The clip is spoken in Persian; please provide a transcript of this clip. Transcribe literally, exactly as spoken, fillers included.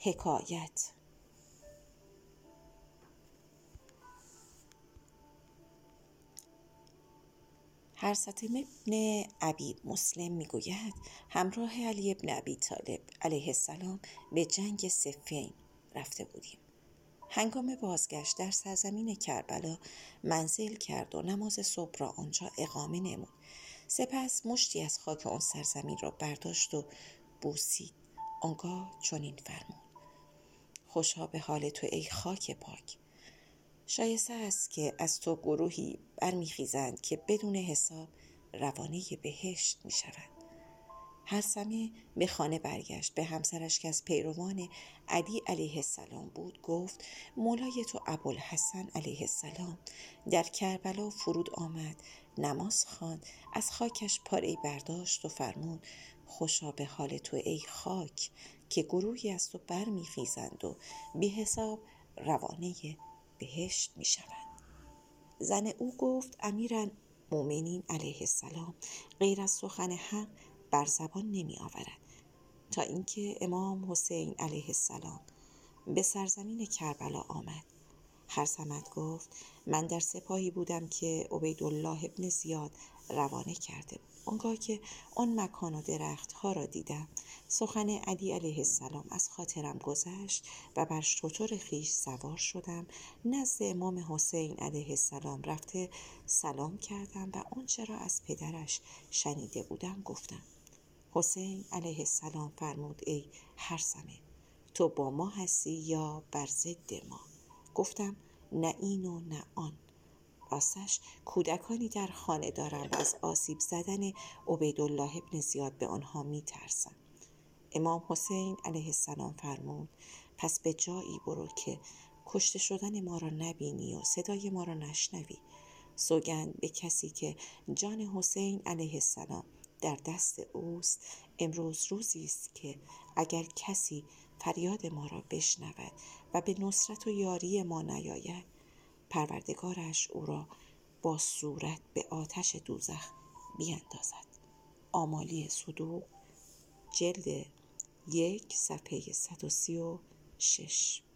حکایت. حرثمة ابن ابی مسلم میگوید همراه علی ابن ابی طالب علیه السلام به جنگ صفین رفته بودیم. هنگام بازگشت در سرزمین کربلا منزل کرد و نماز صبح را آنجا اقامه نمود. سپس مشتی از خاک آن سرزمین را برداشت و بوسید. آنگاه چنین فرمود: خوشا به حال تو ای خاک پاک. شایسته است که از تو گروهی برمیخیزند که بدون حساب روانه بهشت میشوند. حرثمه به خانه برگشت. به همسرش که از پیروان علی علیه السلام بود گفت: مولای تو ابوالحسن علیه السلام در کربلا فرود آمد، نماز خواند، از خاکش پاره‌ای برداشت و فرمود: خوشا به حال تو ای خاک که گروهی از تو برمیخیزند و بی حساب روانه بهشت میشوند. زن او گفت: امیرالمؤمنین علیه السلام غیر از سخن حق بر زبان نمی آورد. تا اینکه امام حسین علیه السلام به سرزمین کربلا آمد. حرثمه گفت: من در سپاهی بودم که عبیدالله ابن زیاد روانه کرده بود. آنگاه که آن مکان و درخت ها را دیدم، سخن علی علیه السلام از خاطرم گذشت و بر شتر خویش سوار شدم. نزد امام حسین علیه السلام رفته سلام کردم و آنچه را از پدرش شنیده بودم گفتم. حسین علیه السلام فرمود: ای حرثمه، تو با ما هستی یا بر ضد ما؟ گفتم: نه این و نه آن. راستش کودکانی در خانه دارم و از آسیب زدن عبیدالله ابن زیاد به آنها می ترسم. امام حسین علیه السلام فرمود: پس به جایی برو که کشته شدن ما را نبینی و صدای ما را نشنوی. سوگند به کسی که جان حسین علیه السلام در دست اوست، امروز روزی است که اگر کسی فریاد ما را بشنود و به نصرت و یاری ما نیاید، پروردگارش او را با صورت به آتش دوزخ بیندازد. آمالی صدوق جلد یک صفحه صد و سی و شش.